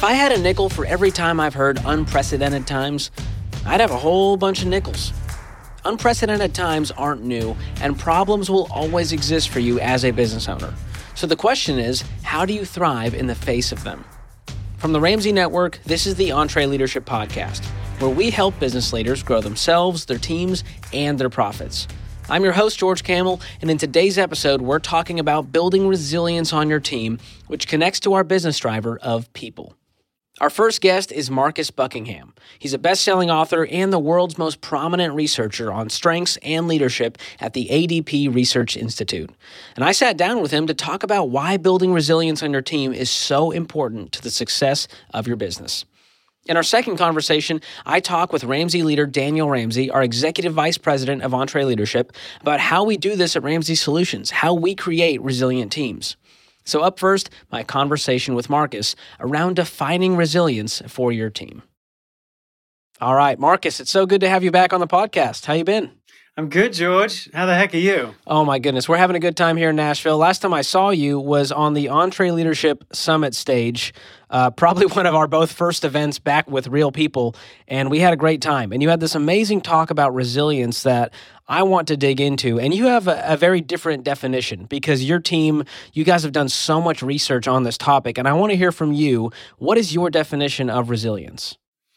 I had a nickel for every time I've heard unprecedented times, I'd have a whole bunch of nickels. Unprecedented times aren't new, and problems will always exist for you as a business owner. So the question is, how do you thrive in the face of them? From the Ramsey Network, this is the EntreLeadership Podcast, where we help business leaders grow themselves, their teams, and their profits. I'm your host, George Kamel, and in today's episode, we're talking about building resilience on your team, which connects to our business driver of people. Our first guest is Marcus Buckingham. He's a best-selling author and the world's most prominent researcher on strengths and leadership at the ADP Research Institute. And I sat down with him to talk about why building resilience on your team is so important to the success of your business. In our second conversation, I talk with Ramsey leader Daniel Ramsey, our Executive Vice President of EntreLeadership, about how we do this at Ramsey Solutions, how we create resilient teams. So up first, my conversation with Marcus around defining resilience for your team. All right, Marcus, it's so good to have you back on the podcast. How you been? I'm good, George. How the heck are you? Oh my goodness, we're having a good time here in Nashville. Last time I saw you was on the EntreLeadership Summit stage, probably one of our both first events back with real people, and we had a great time. And you had this amazing talk about resilience that I want to dig into, and you have a very different definition because your team, you guys have done so much research on this topic, and I want to hear from you. What is your definition of resilience?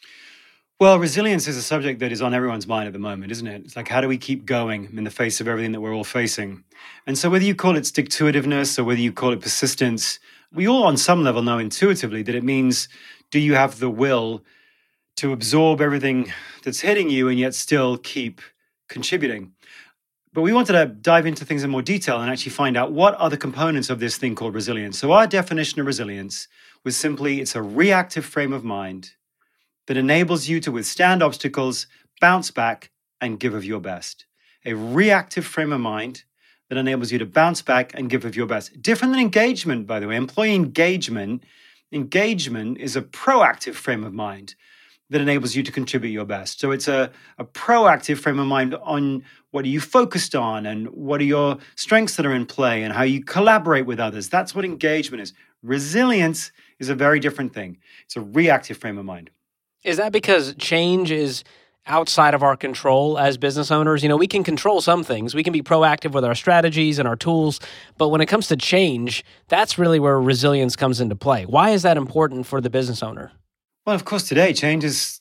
Well, resilience is a subject that is on everyone's mind at the moment, isn't it? It's like, how do we keep going in the face of everything that we're all facing? And so whether you call it stick-to-itiveness or whether you call it persistence, we all on some level know intuitively that it means, do you have the will to absorb everything that's hitting you and yet still keep contributing? But we wanted to dive into things in more detail and actually find out what are the components of this thing called resilience. So our definition of resilience was simply, it's a reactive frame of mind that enables you to withstand obstacles, bounce back, and give of your best. A reactive frame of mind that enables you to bounce back and give of your best. Different than engagement, by the way. Employee engagement is a proactive frame of mind that enables you to contribute your best. So it's a proactive frame of mind on what are you focused on and what are your strengths that are in play and how you collaborate with others. That's what engagement is. Resilience is a very different thing. It's a reactive frame of mind. Is that because change is outside of our control as business owners? You know, we can control some things. We can be proactive with our strategies and our tools. But when it comes to change, that's really where resilience comes into play. Why is that important for the business owner? Well, of course, today, change is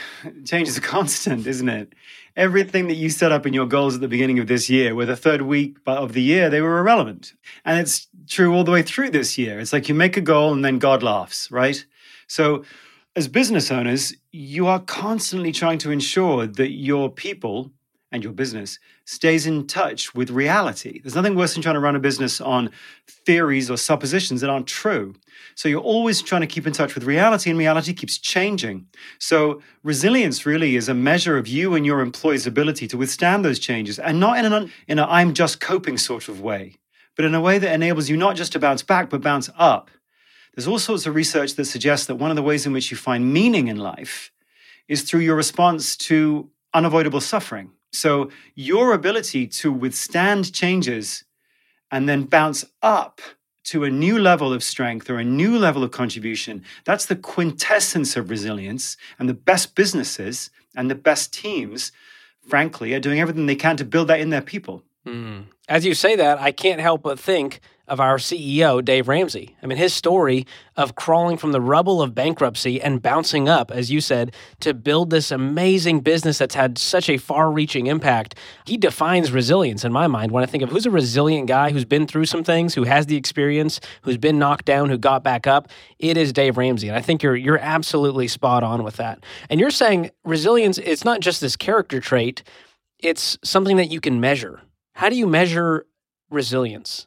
a constant, isn't it? Everything that you set up in your goals at the beginning of this year, with the third week of the year, they were irrelevant. And it's true all the way through this year. It's like you make a goal and then God laughs, right? So as business owners, you are constantly trying to ensure that your people and your business stays in touch with reality. There's nothing worse than trying to run a business on theories or suppositions that aren't true. So you're always trying to keep in touch with reality, and reality keeps changing. So resilience really is a measure of you and your employees' ability to withstand those changes, and not in a I'm just coping sort of way, but in a way that enables you not just to bounce back, but bounce up. There's all sorts of research that suggests that one of the ways in which you find meaning in life is through your response to unavoidable suffering. So your ability to withstand changes and then bounce up to a new level of strength or a new level of contribution, that's the quintessence of resilience. And the best businesses and the best teams, frankly, are doing everything they can to build that in their people. As you say that, I can't help but think of our CEO, Dave Ramsey. I mean, his story of crawling from the rubble of bankruptcy and bouncing up, as you said, to build this amazing business that's had such a far-reaching impact. He defines resilience in my mind when I think of who's a resilient guy who's been through some things, who has the experience, who's been knocked down, who got back up. It is Dave Ramsey. And I think you're absolutely spot on with that. And you're saying resilience, it's not just this character trait, it's something that you can measure. How do you measure resilience?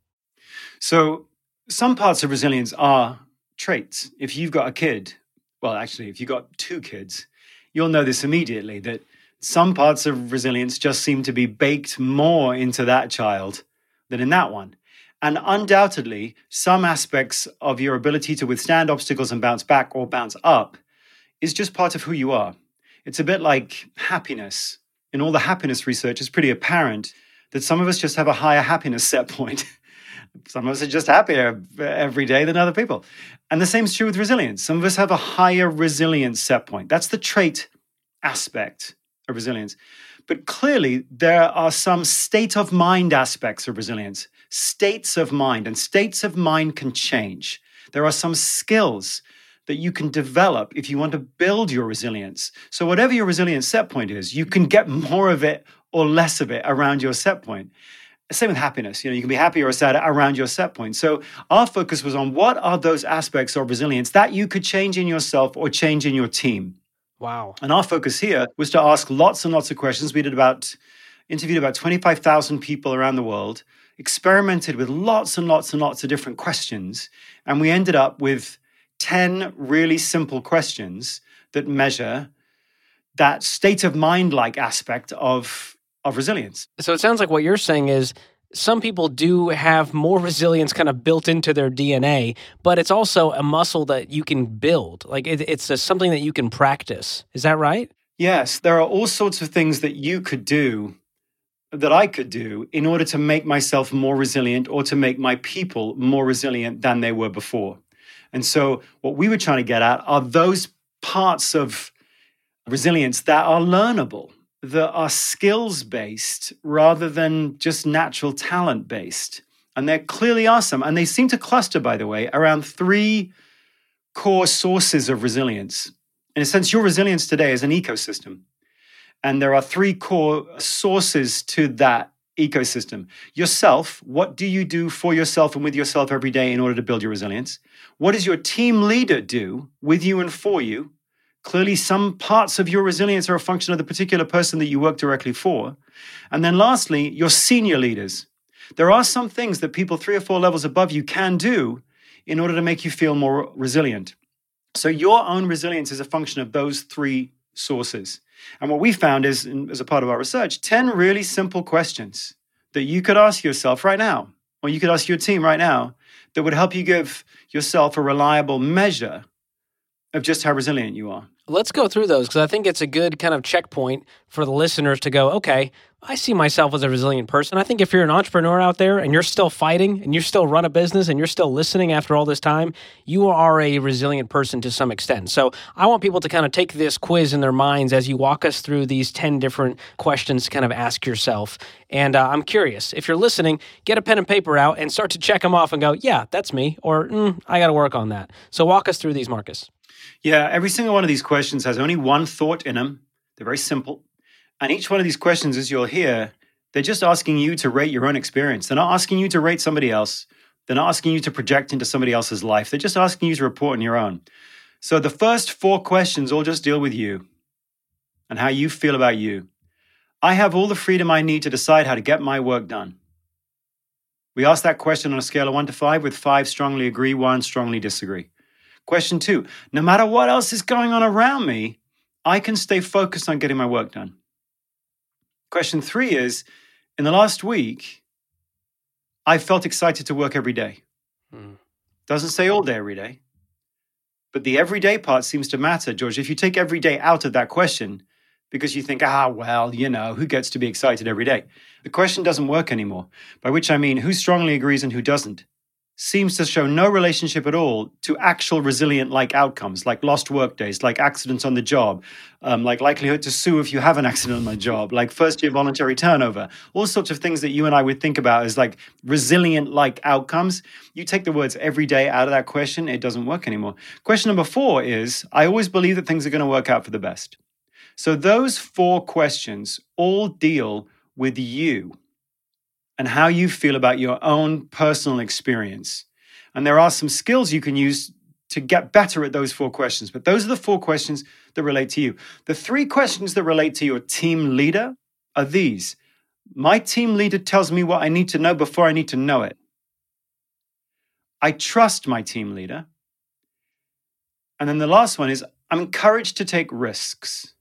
So some parts of resilience are traits. If you've got a kid, well, actually, if you've got two kids, you'll know this immediately, that some parts of resilience just seem to be baked more into that child than in that one. And undoubtedly, some aspects of your ability to withstand obstacles and bounce back or bounce up is just part of who you are. It's a bit like happiness. In all the happiness research, it's pretty apparent that some of us just have a higher happiness set point Some of us are just happier every day than other people. And the same is true with resilience. Some of us have a higher resilience set point. That's the trait aspect of resilience. But clearly, there are some state of mind aspects of resilience, states of mind, and states of mind can change. There are some skills that you can develop if you want to build your resilience. So whatever your resilience set point is, you can get more of it or less of it around your set point. Same with happiness. You can be happy or sad around your set point. So our focus was on what are those aspects of resilience that you could change in yourself or change in your team. Wow. And our focus here was to ask lots and lots of questions. We interviewed about 25,000 people around the world, experimented with lots and lots and lots of different questions, and we ended up with 10 really simple questions that measure that state of mind-like aspect of resilience. So it sounds like what you're saying is some people do have more resilience kind of built into their DNA, but it's also a muscle that you can build. Like it's something that you can practice. Is that right? Yes, there are all sorts of things that you could do, that I could do in order to make myself more resilient or to make my people more resilient than they were before. And so what we were trying to get at are those parts of resilience that are learnable, that are skills-based rather than just natural talent-based. And there clearly are some. And they seem to cluster, by the way, around 3 core sources of resilience. In a sense, your resilience today is an ecosystem. And there are 3 core sources to that ecosystem. Yourself, what do you do for yourself and with yourself every day in order to build your resilience? What does your team leader do with you and for you? Clearly, some parts of your resilience are a function of the particular person that you work directly for. And then lastly, your senior leaders. There are some things that people 3 or 4 levels above you can do in order to make you feel more resilient. So your own resilience is a function of those 3 sources. And what we found is, as a part of our research, 10 really simple questions that you could ask yourself right now, or you could ask your team right now, that would help you give yourself a reliable measure of just how resilient you are. Let's go through those because I think it's a good kind of checkpoint for the listeners to go, okay, I see myself as a resilient person. I think if you're an entrepreneur out there and you're still fighting and you still run a business and you're still listening after all this time, you are a resilient person to some extent. So I want people to kind of take this quiz in their minds as you walk us through these 10 different questions to kind of ask yourself. And I'm curious, if you're listening, get a pen and paper out and start to check them off and go, yeah, that's me, or I got to work on that. So walk us through these, Marcus. Yeah, every single one of these questions has only one thought in them. They're very simple. And each one of these questions, as you'll hear, they're just asking you to rate your own experience. They're not asking you to rate somebody else. They're not asking you to project into somebody else's life. They're just asking you to report on your own. So the first 4 questions all just deal with you and how you feel about you. I have all the freedom I need to decide how to get my work done. We ask that question on a scale of 1 to 5, with 5 strongly agree, 1 strongly disagree. Question 2, no matter what else is going on around me, I can stay focused on getting my work done. Question 3 is, in the last week, I felt excited to work every day. Doesn't say all day, every day. But the everyday part seems to matter, George. If you take every day out of that question, because you think, who gets to be excited every day? The question doesn't work anymore, by which I mean who strongly agrees and who doesn't. Seems to show no relationship at all to actual resilient-like outcomes, like lost work days, like accidents on the job, like likelihood to sue if you have an accident on the job, like first-year voluntary turnover, all sorts of things that you and I would think about as like resilient-like outcomes. You take the words every day out of that question, it doesn't work anymore. Question number 4 is, I always believe that things are going to work out for the best. So those 4 questions all deal with you and how you feel about your own personal experience. And there are some skills you can use to get better at those 4 questions. But those are the 4 questions that relate to you. The 3 questions that relate to your team leader are these. My team leader tells me what I need to know before I need to know it. I trust my team leader. And then the last one is, I'm encouraged to take risks.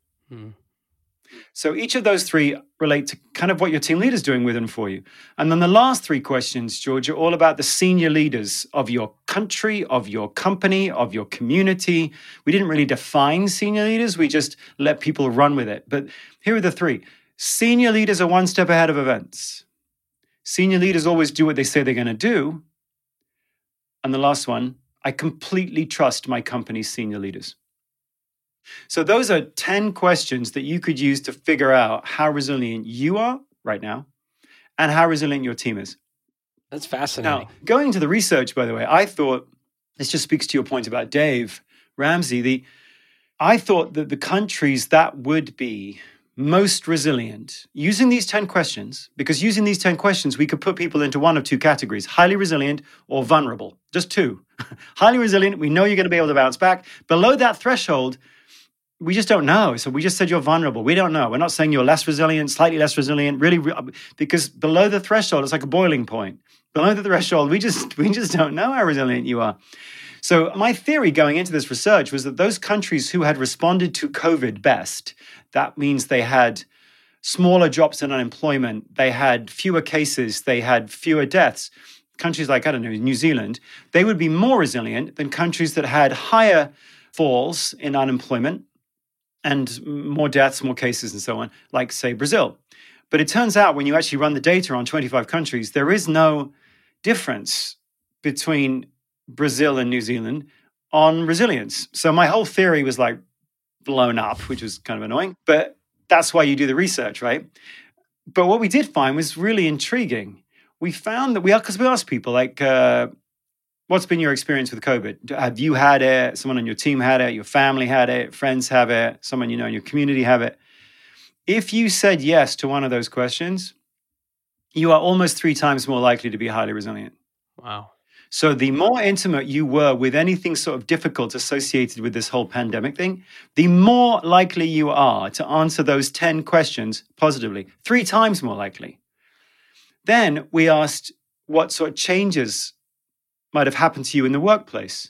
So each of those 3 relate to kind of what your team leader is doing with and for you. And then the last 3 questions, George, are all about the senior leaders of your country, of your company, of your community. We didn't really define senior leaders. We just let people run with it. But here are the 3. Senior leaders are one step ahead of events. Senior leaders always do what they say they're going to do. And the last one, I completely trust my company's senior leaders. So those are 10 questions that you could use to figure out how resilient you are right now and how resilient your team is. That's fascinating. Now, going into the research, by the way, I thought, this just speaks to your point about Dave Ramsey, I thought that the countries that would be most resilient, using these 10 questions, because using these 10 questions, we could put people into one of two categories, highly resilient or vulnerable, just two. Highly resilient, we know you're going to be able to bounce back. Below that threshold, we just don't know. So we just said you're vulnerable. We don't know. We're not saying you're less resilient, slightly less resilient, really, because below the threshold, it's like a boiling point. Below the threshold, we just don't know how resilient you are. So my theory going into this research was that those countries who had responded to COVID best, that means they had smaller drops in unemployment, they had fewer cases, they had fewer deaths. Countries like, I don't know, New Zealand, they would be more resilient than countries that had higher falls in unemployment and more deaths, more cases, and so on, like, say, Brazil. But it turns out when you actually run the data on 25 countries, there is no difference between Brazil and New Zealand on resilience. So my whole theory was like blown up, which was kind of annoying. But that's why you do the research, right? But what we did find was really intriguing. We found that because we asked people, like, what's been your experience with COVID? Have you had it? Someone on your team had it? Your family had it? Friends have it? Someone you know in your community have it? If you said yes to one of those questions, you are almost 3 times more likely to be highly resilient. Wow. So the more intimate you were with anything sort of difficult associated with this whole pandemic thing, the more likely you are to answer those 10 questions positively, 3 times more likely. Then we asked what sort of changes might have happened to you in the workplace.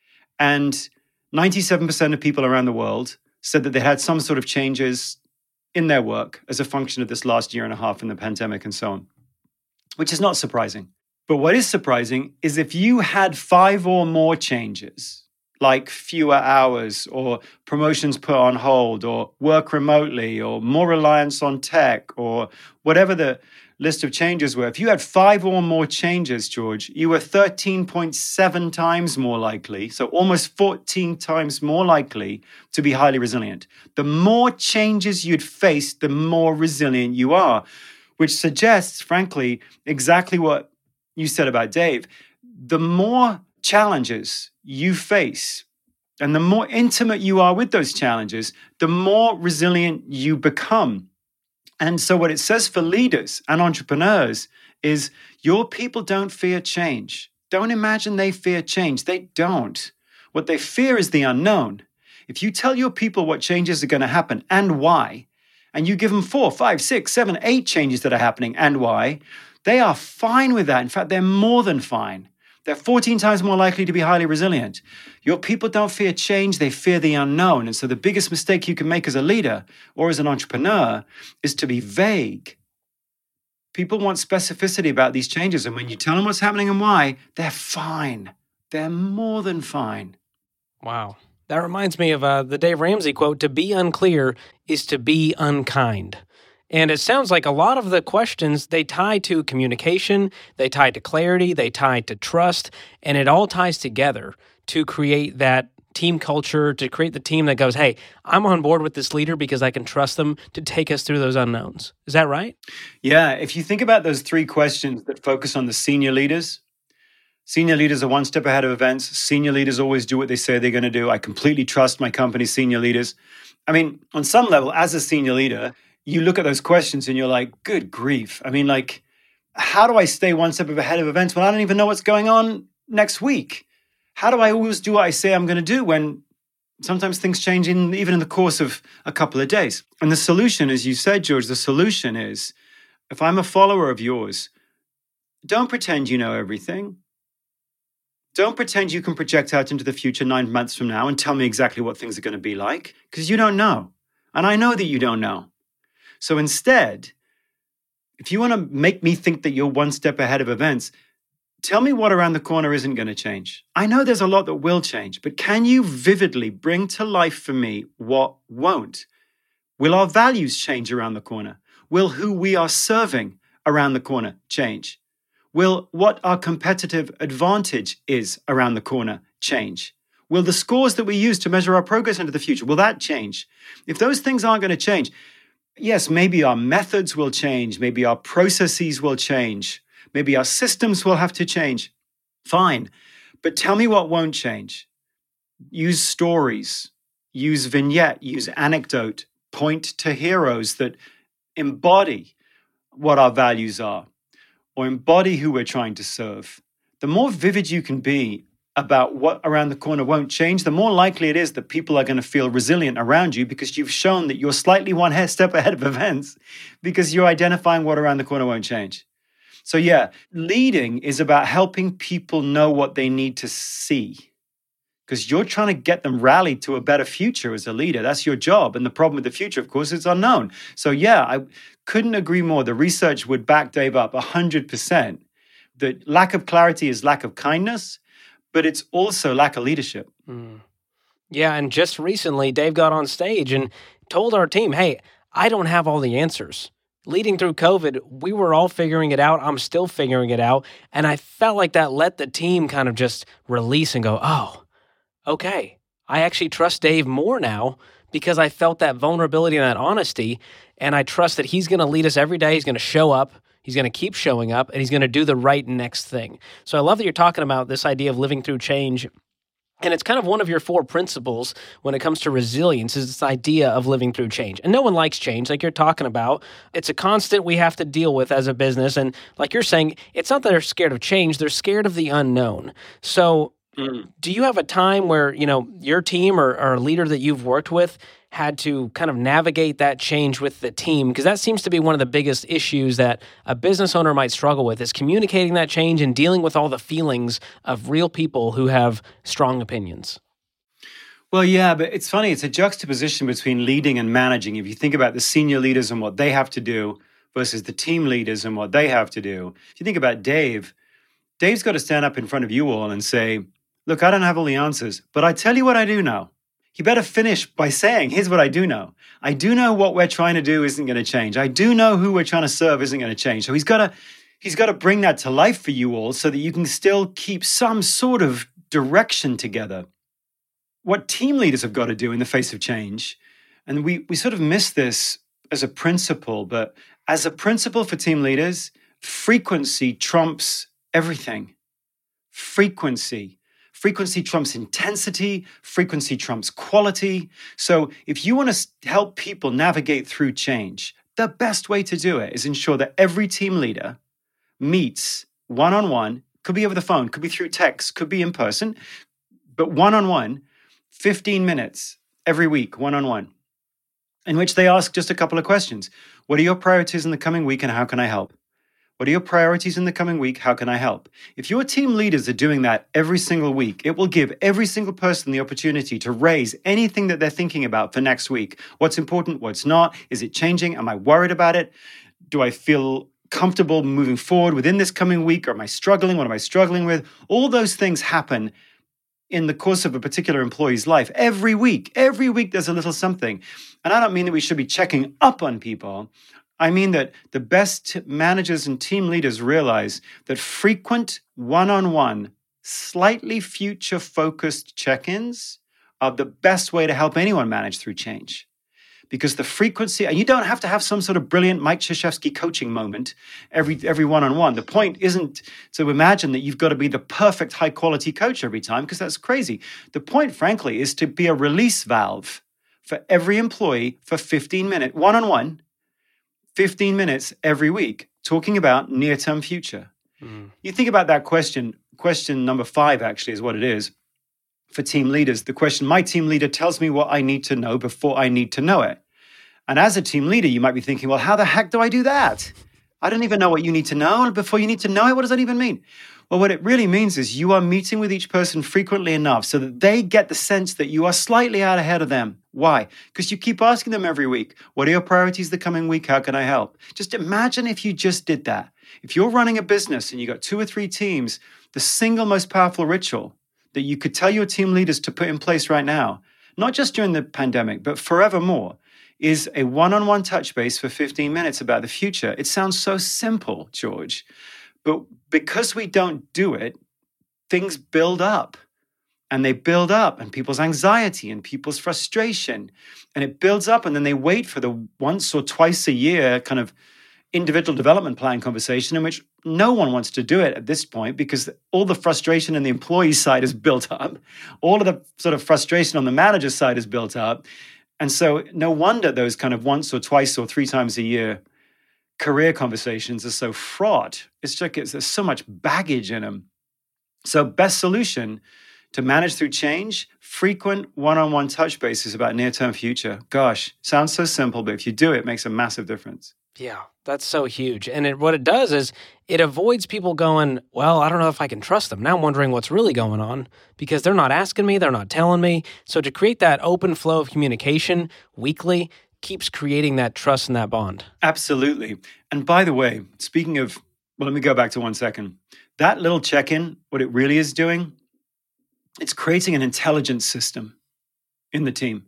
And 97% of people around the world said that they had some sort of changes in their work as a function of this last year and a half in the pandemic and so on, which is not surprising. But what is surprising is if you had 5 or more changes, like fewer hours or promotions put on hold or work remotely or more reliance on tech or whatever the list of changes were, if you had 5 or more changes, George, you were 13.7 times more likely, so almost 14 times more likely to be highly resilient. The more changes you'd face, the more resilient you are, which suggests, frankly, exactly what you said about Dave. The more challenges you face and the more intimate you are with those challenges, the more resilient you become. And so what it says for leaders and entrepreneurs is your people don't fear change. Don't imagine they fear change. They don't. What they fear is the unknown. If you tell your people what changes are going to happen and why, and you give them 4, 5, 6, 7, 8 changes that are happening and why, they are fine with that. In fact, they're more than fine. They're 14 times more likely to be highly resilient. Your people don't fear change, they fear the unknown. And so the biggest mistake you can make as a leader or as an entrepreneur is to be vague. People want specificity about these changes. And when you tell them what's happening and why, they're fine. They're more than fine. Wow. That reminds me of the Dave Ramsey quote, "To be unclear is to be unkind." And it sounds like a lot of the questions, they tie to communication, they tie to clarity, they tie to trust, and it all ties together to create that team culture, to create the team that goes, hey, I'm on board with this leader because I can trust them to take us through those unknowns. Is that right? Yeah. If you think about those 3 questions that focus on the senior leaders are one step ahead of events. Senior leaders always do what they say they're going to do. I completely trust my company's senior leaders. I mean, on some level, as a senior leader, you look at those questions and you're like, good grief. I mean, like, how do I stay one step ahead of events when I don't even know what's going on next week? How do I always do what I say I'm going to do when sometimes things change even in the course of a couple of days? And the solution, as you said, George, the solution is, if I'm a follower of yours, don't pretend you know everything. Don't pretend you can project out into the future 9 months from now and tell me exactly what things are going to be like, because you don't know. And I know that you don't know. So instead, if you want to make me think that you're one step ahead of events, tell me what around the corner isn't going to change. I know there's a lot that will change, but can you vividly bring to life for me what won't? Will our values change around the corner? Will who we are serving around the corner change? Will what our competitive advantage is around the corner change? Will the scores that we use to measure our progress into the future, will that change? If those things aren't going to change, yes, maybe our methods will change, maybe our processes will change, maybe our systems will have to change. Fine. But tell me what won't change. Use stories, use vignette, use anecdote, point to heroes that embody what our values are or embody who we're trying to serve. The more vivid you can be about what around the corner won't change, the more likely it is that people are going to feel resilient around you because you've shown that you're slightly one step ahead of events because you're identifying what around the corner won't change. So yeah, leading is about helping people know what they need to see because you're trying to get them rallied to a better future as a leader. That's your job. And the problem with the future, of course, is unknown. So yeah, I couldn't agree more. The research would back Dave up 100%. The lack of clarity is lack of kindness, but it's also lack of leadership. Yeah, and just recently, Dave got on stage and told our team, hey, I don't have all the answers. Leading through COVID, we were all figuring it out. I'm still figuring it out. And I felt like that let the team kind of just release and go, oh, okay, I actually trust Dave more now because I felt that vulnerability and that honesty. And I trust that he's going to lead us every day. He's going to show up. He's going to keep showing up, and he's going to do the right next thing. So I love that you're talking about this idea of living through change. And it's kind of one of your 4 principles when it comes to resilience is this idea of living through change. And no one likes change like you're talking about. It's a constant we have to deal with as a business. And like you're saying, it's not that they're scared of change. They're scared of the unknown. So do you have a time where, your team or a leader that you've worked with had to kind of navigate that change with the team? Because that seems to be one of the biggest issues that a business owner might struggle with is communicating that change and dealing with all the feelings of real people who have strong opinions. Well, yeah, but it's funny. It's a juxtaposition between leading and managing. If you think about the senior leaders and what they have to do versus the team leaders and what they have to do. If you think about Dave's got to stand up in front of you all and say, look, I don't have all the answers, but I tell you what I do know. He better finish by saying, here's what I do know. I do know what we're trying to do isn't going to change. I do know who we're trying to serve isn't going to change. So he's got to bring that to life for you all so that you can still keep some sort of direction together. What team leaders have got to do in the face of change, and we sort of miss this as a principle, but as a principle for team leaders, frequency trumps everything. Frequency trumps intensity. Frequency trumps quality. So if you want to help people navigate through change, the best way to do it is ensure that every team leader meets one-on-one, could be over the phone, could be through text, could be in person, but one-on-one, 15 minutes every week, one-on-one, in which they ask just a couple of questions. What are your priorities in the coming week and how can I help? What are your priorities in the coming week? How can I help? If your team leaders are doing that every single week, it will give every single person the opportunity to raise anything that they're thinking about for next week. What's important? What's not? Is it changing? Am I worried about it? Do I feel comfortable moving forward within this coming week? Or am I struggling? What am I struggling with? All those things happen in the course of a particular employee's life. Every week there's a little something. And I don't mean that we should be checking up on people. I mean that the best managers and team leaders realize that frequent one-on-one, slightly future-focused check-ins are the best way to help anyone manage through change. Because the frequency, and you don't have to have some sort of brilliant Mike Krzyzewski coaching moment every one-on-one. The point isn't to imagine that you've got to be the perfect high-quality coach every time, because that's crazy. The point, frankly, is to be a release valve for every employee for 15 minutes, one-on-one, 15 minutes every week, talking about near-term future. You think about that question number 5 actually is what it is for team leaders. The question, my team leader tells me what I need to know before I need to know it. And as a team leader, you might be thinking, well, how the heck do I do that? I don't even know what you need to know before you need to know it. What does that even mean? Well, what it really means is you are meeting with each person frequently enough so that they get the sense that you are slightly out ahead of them. Why? Because you keep asking them every week, what are your priorities the coming week? How can I help? Just imagine if you just did that. If you're running a business and you got 2 or 3 teams, the single most powerful ritual that you could tell your team leaders to put in place right now, not just during the pandemic, but forevermore, is a one-on-one touch base for 15 minutes about the future. It sounds so simple, George. But because we don't do it, things build up. And they build up, and people's anxiety and people's frustration. And it builds up, and then they wait for the once or twice a year kind of individual development plan conversation in which no one wants to do it at this point because all the frustration in the employee side is built up. All of the sort of frustration on the manager side is built up. And so no wonder those kind of once or twice or three times a year career conversations are so fraught. It's like there's so much baggage in them. So best solution to manage through change, frequent one-on-one touch bases about near-term future. Gosh, sounds so simple, but if you do it, it makes a massive difference. Yeah, that's so huge. And what it does is it avoids people going, well, I don't know if I can trust them. Now I'm wondering what's really going on because they're not asking me, they're not telling me. So to create that open flow of communication weekly keeps creating that trust and that bond. Absolutely. And by the way, speaking of, well, let me go back to 1 second. That little check-in, what it really is doing, it's creating an intelligence system in the team.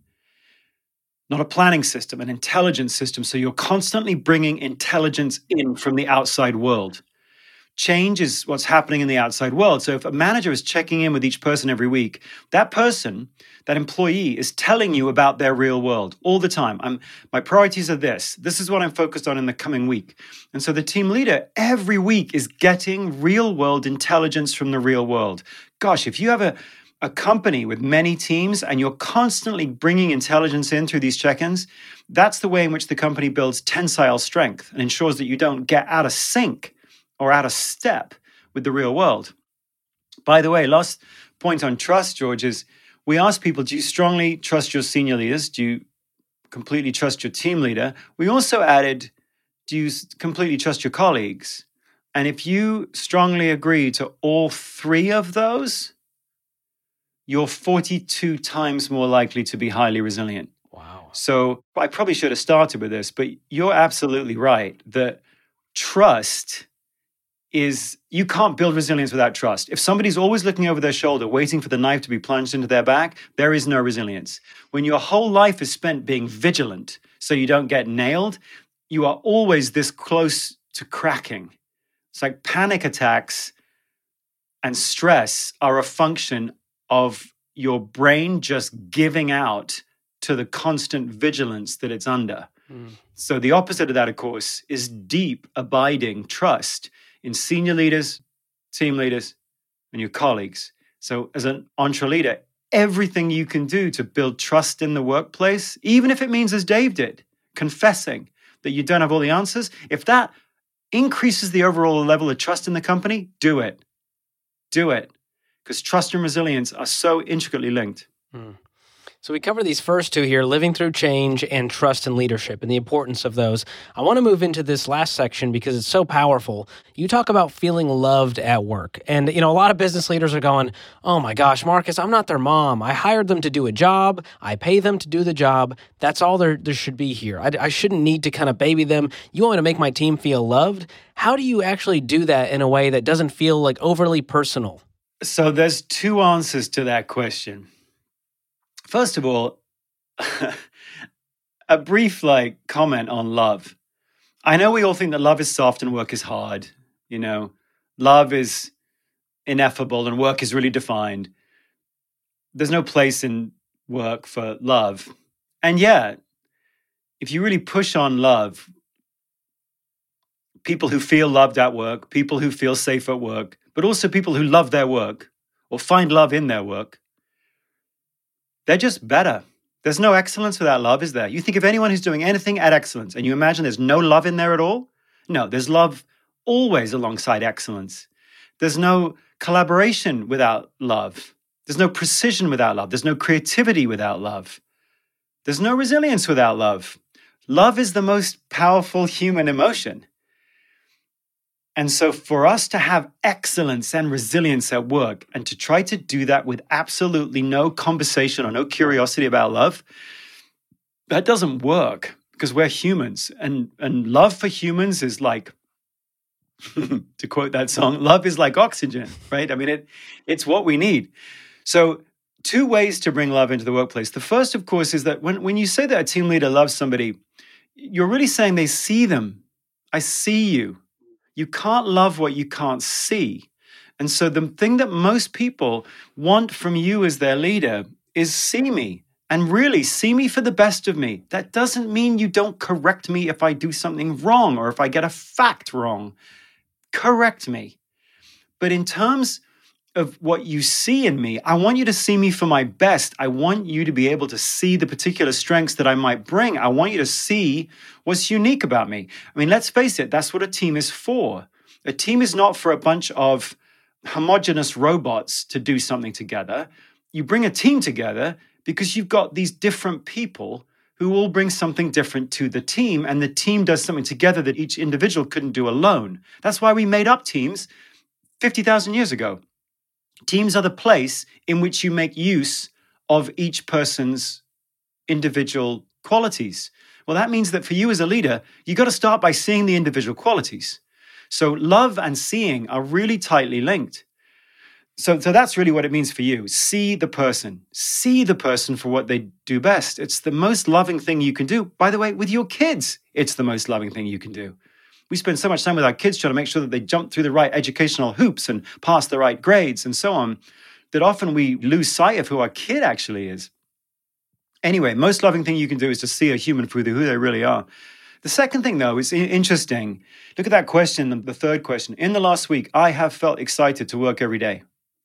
Not a planning system, an intelligence system. So you're constantly bringing intelligence in from the outside world. Change is what's happening in the outside world. So if a manager is checking in with each person every week, that person, that employee is telling you about their real world all the time. My priorities are this. This is what I'm focused on in the coming week. And so the team leader every week is getting real world intelligence from the real world. Gosh, if you have a company with many teams and you're constantly bringing intelligence in through these check-ins, that's the way in which the company builds tensile strength and ensures that you don't get out of sync or out of step with the real world. By the way, last point on trust, George, is we ask people, do you strongly trust your senior leaders? Do you completely trust your team leader? We also added, do you completely trust your colleagues? And if you strongly agree to all three of those, you're 42 times more likely to be highly resilient. Wow. So I probably should have started with this, but you're absolutely right that trust is, you can't build resilience without trust. If somebody's always looking over their shoulder, waiting for the knife to be plunged into their back, there is no resilience. When your whole life is spent being vigilant so you don't get nailed, you are always this close to cracking. It's like panic attacks and stress are a function of your brain just giving out to the constant vigilance that it's under. So the opposite of that, of course, is deep, abiding trust in senior leaders, team leaders, and your colleagues. So as an entre leader, everything you can do to build trust in the workplace, even if it means, as Dave did, confessing that you don't have all the answers, if that increases the overall level of trust in the company, do it. Do it. Because trust and resilience are so intricately linked. So we cover these first two here, living through change and trust and leadership and the importance of those. I want to move into this last section because it's so powerful. You talk about feeling loved at work. And, a lot of business leaders are going, oh my gosh, Marcus, I'm not their mom. I hired them to do a job. I pay them to do the job. That's all there should be here. I shouldn't need to kind of baby them. You want me to make my team feel loved? How do you actually do that in a way that doesn't feel like overly personal? So there's two answers to that question. First of all, a brief comment on love. I know we all think that love is soft and work is hard. Love is ineffable and work is really defined. There's no place in work for love. And yet, if you really push on love, people who feel loved at work, people who feel safe at work, but also people who love their work or find love in their work, they're just better. There's no excellence without love, is there? You think of anyone who's doing anything at excellence and you imagine there's no love in there at all? No, there's love always alongside excellence. There's no collaboration without love. There's no precision without love. There's no creativity without love. There's no resilience without love. Love is the most powerful human emotion. And so for us to have excellence and resilience at work and to try to do that with absolutely no conversation or no curiosity about love, that doesn't work because we're humans. And love for humans is like, to quote that song, love is like oxygen, right? I mean, it's what we need. So two ways to bring love into the workplace. The first, of course, is that when you say that a team leader loves somebody, you're really saying they see them. I see you. You can't love what you can't see. And so the thing that most people want from you as their leader is see me. And really, see me for the best of me. That doesn't mean you don't correct me if I do something wrong or if I get a fact wrong. Correct me. But in terms of what you see in me, I want you to see me for my best. I want you to be able to see the particular strengths that I might bring. I want you to see what's unique about me. I mean, let's face it, that's what a team is for. A team is not for a bunch of homogenous robots to do something together. You bring a team together because you've got these different people who all bring something different to the team, and the team does something together that each individual couldn't do alone. That's why we made up teams 50,000 years ago. Teams are the place in which you make use of each person's individual qualities. Well, that means that for you as a leader, you got to start by seeing the individual qualities. So love and seeing are really tightly linked. So that's really what it means for you. See the person. See the person for what they do best. It's the most loving thing you can do. By the way, with your kids, it's the most loving thing you can do. We spend so much time with our kids trying to make sure that they jump through the right educational hoops and pass the right grades and so on, that often we lose sight of who our kid actually is. Anyway, most loving thing you can do is to see a human for who they really are. The second thing, though, is interesting. Look at that question, the third question. In the last week, I have felt excited to work every day.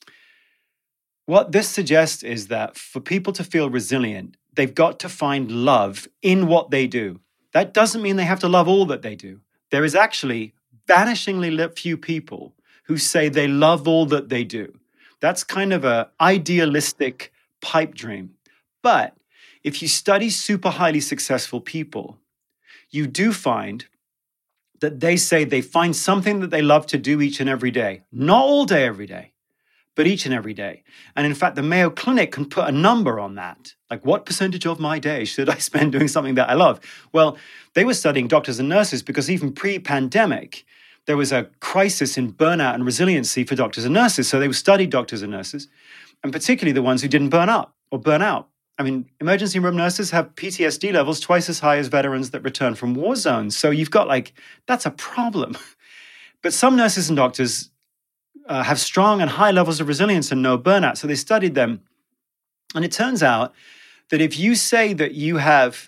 What this suggests is that for people to feel resilient, they've got to find love in what they do. That doesn't mean they have to love all that they do. There is actually vanishingly few people who say they love all that they do. That's kind of an idealistic pipe dream. But if you study super highly successful people, you do find that they say they find something that they love to do each and every day. Not all day, every day, but each and every day. And in fact, the Mayo Clinic can put a number on that. Like, what percentage of my day should I spend doing something that I love? Well, they were studying doctors and nurses because even pre-pandemic, there was a crisis in burnout and resiliency for doctors and nurses. So they studied doctors and nurses, and particularly the ones who didn't burn up or burn out. I mean, emergency room nurses have PTSD levels twice as high as veterans that return from war zones. So you've got that's a problem. But some nurses and doctors have strong and high levels of resilience and no burnout. So they studied them. And it turns out that if you say that you have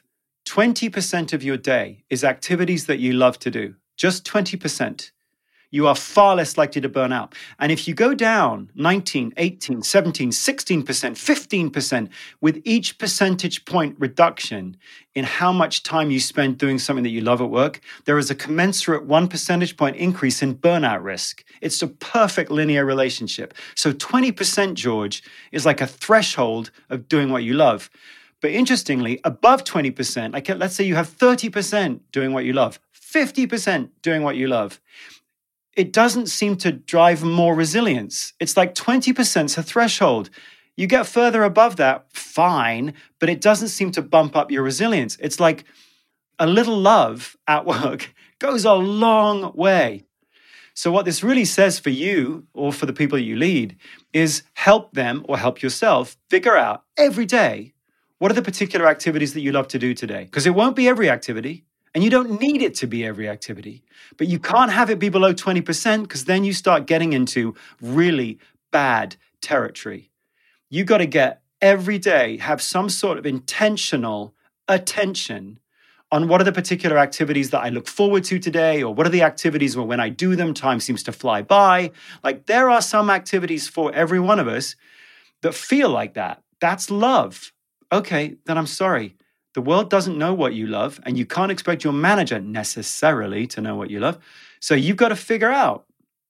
20% of your day is activities that you love to do, just 20%, you are far less likely to burn out. And if you go down 19, 18, 17, 16%, 15%, with each percentage point reduction in how much time you spend doing something that you love at work, there is a commensurate 1 percentage point increase in burnout risk. It's a perfect linear relationship. So 20%, George, is like a threshold of doing what you love. But interestingly, above 20%, like let's say you have 30% doing what you love, 50% doing what you love, it doesn't seem to drive more resilience. It's like 20% is a threshold. You get further above that, fine, but it doesn't seem to bump up your resilience. It's like a little love at work goes a long way. So what this really says for you or for the people you lead is help them or help yourself figure out every day, what are the particular activities that you love to do today? Because it won't be every activity. And you don't need it to be every activity, but you can't have it be below 20% because then you start getting into really bad territory. You got to get every day, have some sort of intentional attention on what are the particular activities that I look forward to today, or what are the activities where when I do them, time seems to fly by. Like there are some activities for every one of us that feel like that. That's love. Okay, then I'm sorry. The world doesn't know what you love, and you can't expect your manager necessarily to know what you love. So you've got to figure out.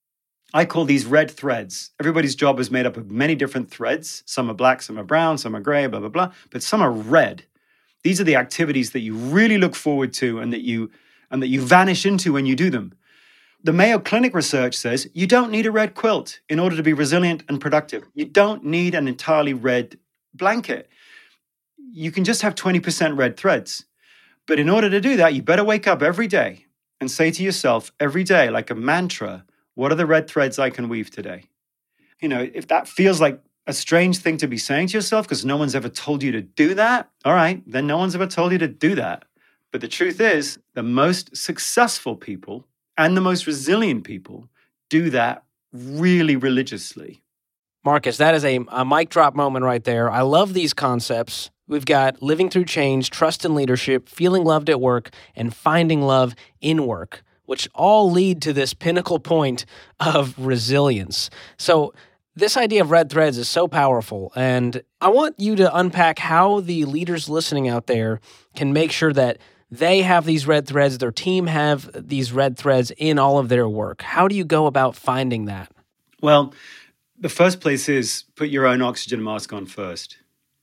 I call these red threads. Everybody's job is made up of many different threads. Some are black, some are brown, some are gray, blah, blah, blah. But some are red. These are the activities that you really look forward to and that you vanish into when you do them. The Mayo Clinic research says you don't need a red quilt in order to be resilient and productive. You don't need an entirely red blanket. You can just have 20% red threads. But in order to do that, you better wake up every day and say to yourself every day, like a mantra, what are the red threads I can weave today? You know, if that feels like a strange thing to be saying to yourself because no one's ever told you to do that, all right, then no one's ever told you to do that. But the truth is, the most successful people and the most resilient people do that really religiously. Marcus, that is a mic drop moment right there. I love these concepts. We've got living through change, trust in leadership, feeling loved at work, and finding love in work, which all lead to this pinnacle point of resilience. So this idea of red threads is so powerful, and I want you to unpack how the leaders listening out there can make sure that they have these red threads, their team have these red threads in all of their work. How do you go about finding that? Well, the first place is put your own oxygen mask on first.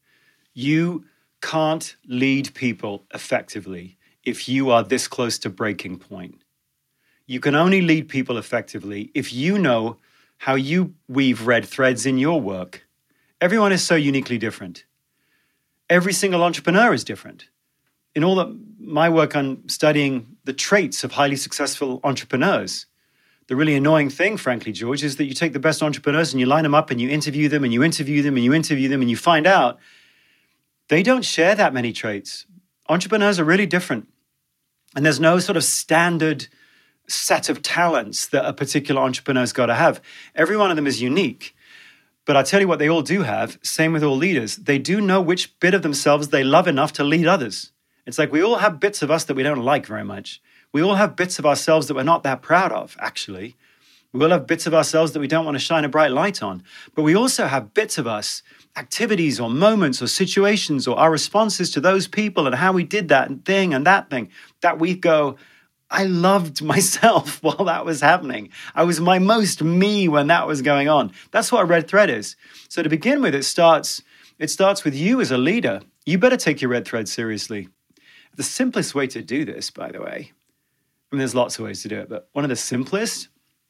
You can't lead people effectively if you are this close to breaking point. You can only lead people effectively if you know how you weave red threads in your work. Everyone is so uniquely different. Every single entrepreneur is different. In all of my work on studying the traits of highly successful entrepreneurs, the really annoying thing, frankly, George, is that you take the best entrepreneurs and you line them up and you interview them and you interview them and you interview them and you find out they don't share that many traits. Entrepreneurs are really different. And there's no sort of standard set of talents that a particular entrepreneur's got to have. Every one of them is unique. But I tell you what they all do have, same with all leaders. They do know which bit of themselves they love enough to lead others. It's like we all have bits of us that we don't like very much. We all have bits of ourselves that we're not that proud of, actually. We all have bits of ourselves that we don't want to shine a bright light on. But we also have bits of us, activities or moments or situations or our responses to those people and how we did that thing, that we go, I loved myself while that was happening. I was my most me when that was going on. That's what a red thread is. So to begin with, it starts with you as a leader. You better take your red thread seriously. The simplest way to do this, by the way, I mean, there's lots of ways to do it, but one of the simplest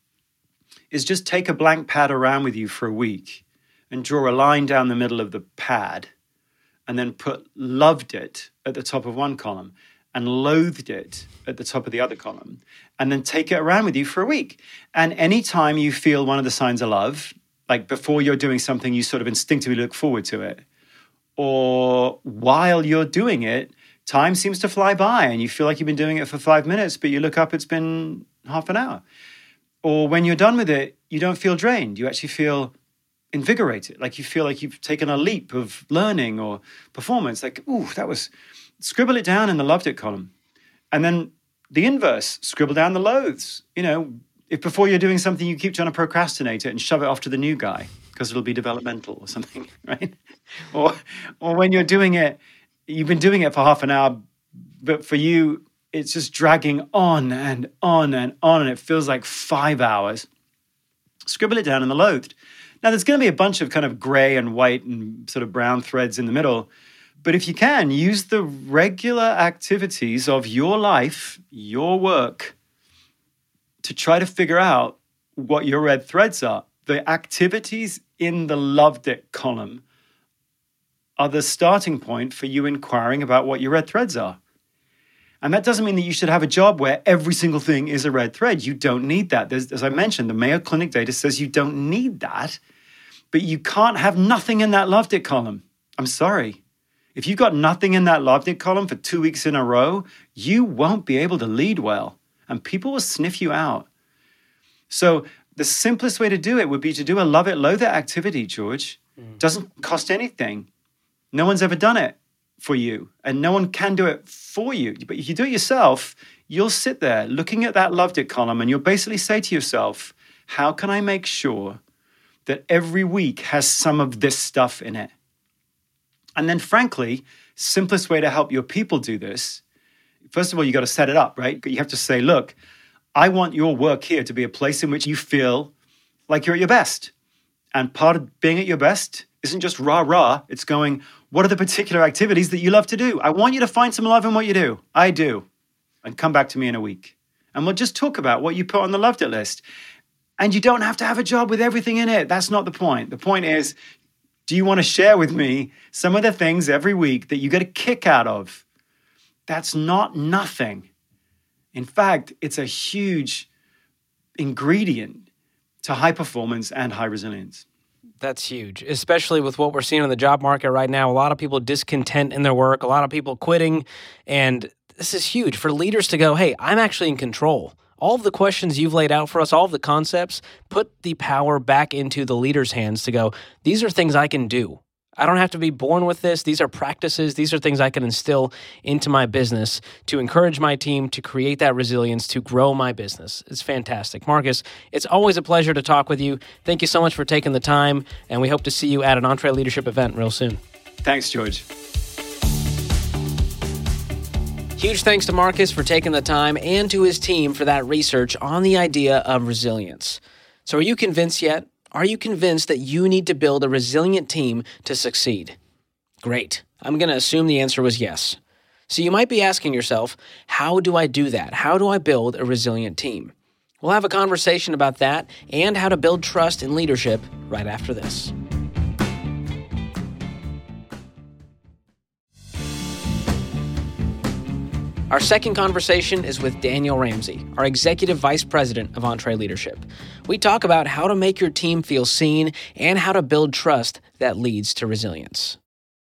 is just take a blank pad around with you for a week and draw a line down the middle of the pad and then put loved it at the top of one column and loathed it at the top of the other column, and then take it around with you for a week. And anytime you feel one of the signs of love, like before you're doing something, you sort of instinctively look forward to it, or while you're doing it, time seems to fly by and you feel like you've been doing it for 5 minutes, but you look up, it's been half an hour. Or when you're done with it, you don't feel drained. You actually feel invigorated, like you feel like you've taken a leap of learning or performance. Like, ooh, that was... Scribble it down in the loved it column. And then the inverse, scribble down the loathes. You know, if before you're doing something, you keep trying to procrastinate it and shove it off to the new guy because it'll be developmental or something, right? Or when you're doing it, you've been doing it for half an hour, but for you, it's just dragging on and on and on, and it feels like 5 hours. Scribble it down in the loathed. Now, there's going to be a bunch of kind of gray and white and sort of brown threads in the middle. But if you can, use the regular activities of your life, your work, to try to figure out what your red threads are. The activities in the loved it column are the starting point for you inquiring about what your red threads are. And that doesn't mean that you should have a job where every single thing is a red thread. You don't need that. As I mentioned, the Mayo Clinic data says you don't need that. But you can't have nothing in that loved it column. I'm sorry. If you've got nothing in that loved it column for 2 weeks in a row, you won't be able to lead well, and people will sniff you out. So the simplest way to do it would be to do a love it, loathe it activity, George. Doesn't cost anything. No one's ever done it for you, and no one can do it for you. But if you do it yourself, you'll sit there looking at that loved it column, and you'll basically say to yourself, how can I make sure that every week has some of this stuff in it? And then, frankly, simplest way to help your people do this, first of all, you got to set it up, right? You have to say, look, I want your work here to be a place in which you feel like you're at your best. And part of being at your best isn't just rah-rah. It's going, what are the particular activities that you love to do? I want you to find some love in what you do. I do. And come back to me in a week. And we'll just talk about what you put on the loved it list. And you don't have to have a job with everything in it. That's not the point. The point is, do you want to share with me some of the things every week that you get a kick out of? That's not nothing. In fact, it's a huge ingredient to high performance and high resilience. That's huge, especially with what we're seeing in the job market right now. A lot of people discontent in their work, a lot of people quitting, and this is huge for leaders to go, hey, I'm actually in control. all of the questions you've laid out for us, all of the concepts, put the power back into the leader's hands to go, these are things I can do. I don't have to be born with this. These are practices. These are things I can instill into my business to encourage my team, to create that resilience, to grow my business. It's fantastic. Marcus, it's always a pleasure to talk with you. Thank you so much for taking the time, and we hope to see you at an EntreLeadership event real soon. Thanks, George. Huge thanks to Marcus for taking the time and to his team for that research on the idea of resilience. So are you convinced yet? Are you convinced that you need to build a resilient team to succeed? Great. I'm going to assume the answer was yes. So you might be asking yourself, how do I do that? How do I build a resilient team? We'll have a conversation about that and how to build trust in leadership right after this. Our second conversation is with Daniel Ramsey, our Executive Vice President of EntreLeadership. We talk about how to make your team feel seen and how to build trust that leads to resilience.